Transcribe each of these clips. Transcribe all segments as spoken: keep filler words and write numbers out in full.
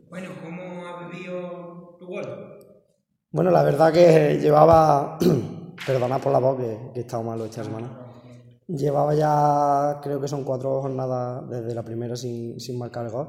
Bueno, ¿cómo has vivido tu gol? Bueno, la verdad que llevaba, perdonad por la voz que, que he estado malo esta semana, llevaba ya, creo que son cuatro jornadas desde la primera sin, sin marcar el gol,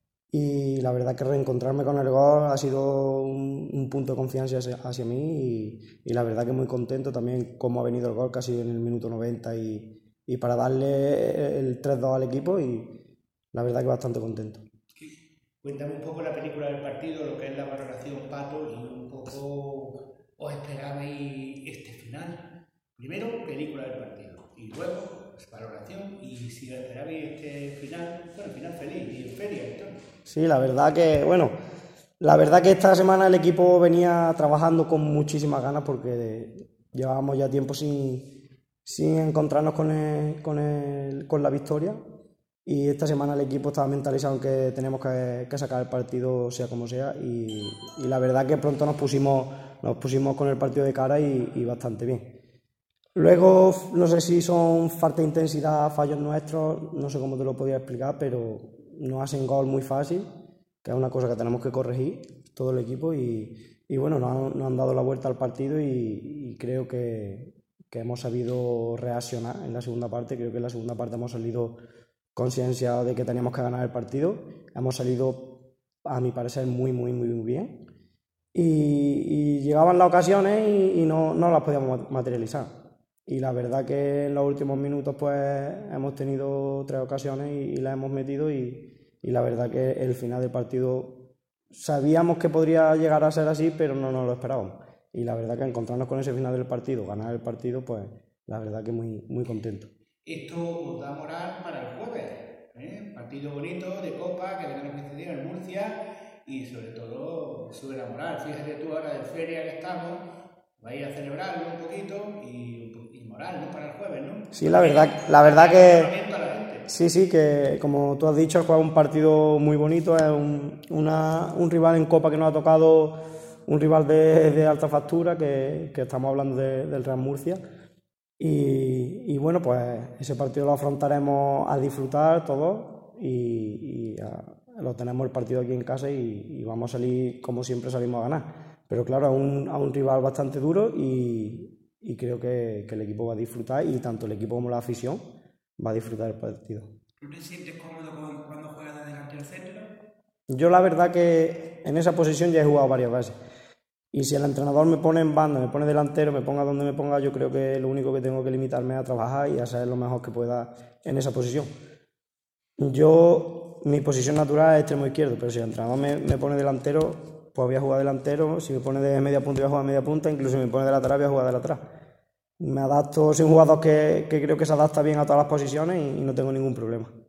y la verdad que reencontrarme con el gol ha sido un, un punto de confianza hacia, hacia mí, y, y la verdad que muy contento también cómo ha venido el gol casi en el minuto noventa y, y para darle el tres dos al equipo, y la verdad que bastante contento. Cuéntame un poco la película del partido, lo que es la valoración, Pato, y un poco os esperabais este final. Primero, película del partido, y luego pues, valoración, y si os esperabais este final, bueno, final feliz, y en feria y todo. Sí, la verdad que, bueno, la verdad que esta semana el equipo venía trabajando con muchísimas ganas porque llevábamos ya tiempo sin, sin encontrarnos con, el, con, el, con la victoria, y esta semana el equipo estaba mentalizado en que tenemos que, que sacar el partido sea como sea, y, y la verdad que pronto nos pusimos, nos pusimos con el partido de cara y, y bastante bien. Luego, no sé si son falta de intensidad, fallos nuestros, no sé cómo te lo podía explicar, pero nos hacen gol muy fácil, que es una cosa que tenemos que corregir todo el equipo, y, y bueno, nos han, nos han dado la vuelta al partido, y, y creo que, que hemos sabido reaccionar en la segunda parte. Creo que en la segunda parte hemos salido concienciados de que teníamos que ganar el partido, hemos salido, a mi parecer, muy, muy, muy bien, y, y llegaban las ocasiones y, y no, no las podíamos materializar. Y la verdad que en los últimos minutos pues hemos tenido tres ocasiones y, y las hemos metido, y, y la verdad que el final del partido sabíamos que podría llegar a ser así, pero no nos lo esperábamos. Y la verdad que encontrarnos con ese final del partido, ganar el partido, pues la verdad que muy, muy contento. Esto os da moral para el jueves, ¿eh? Partido bonito de Copa que tenemos que ceder en Murcia, y sobre todo sube la moral. Fíjate tú ahora de feria que estamos, vais a celebrarlo un poquito y, y moral, ¿no? Para el jueves, ¿no? Sí, la verdad, la verdad que sí, sí, que como tú has dicho, el juego es un partido muy bonito, es un, una, un rival en Copa que nos ha tocado, un rival de, de alta factura, que, que estamos hablando de, del Real Murcia. Y, y bueno, pues ese partido lo afrontaremos a disfrutar todos, y, y a, lo tenemos el partido aquí en casa, y, y vamos a salir como siempre salimos a ganar. Pero claro, a un, a un rival bastante duro, y, y creo que, que el equipo va a disfrutar, y tanto el equipo como la afición va a disfrutar el partido. ¿Tú te sientes cómodo cuando juegas de delantero centro? Yo la verdad que en esa posición ya he jugado varias veces. Y si el entrenador me pone en banda, me pone delantero, me ponga donde me ponga, yo creo que lo único que tengo que limitarme es a trabajar y a ser lo mejor que pueda en esa posición. Yo, mi posición natural es extremo izquierdo, pero si el entrenador me, me pone delantero, pues voy a jugar delantero. Si me pone de media punta, voy a jugar de media punta. Incluso si me pone de lateral, voy a jugar de lateral. Me adapto, soy un jugador que, que creo que se adapta bien a todas las posiciones, y, y no tengo ningún problema.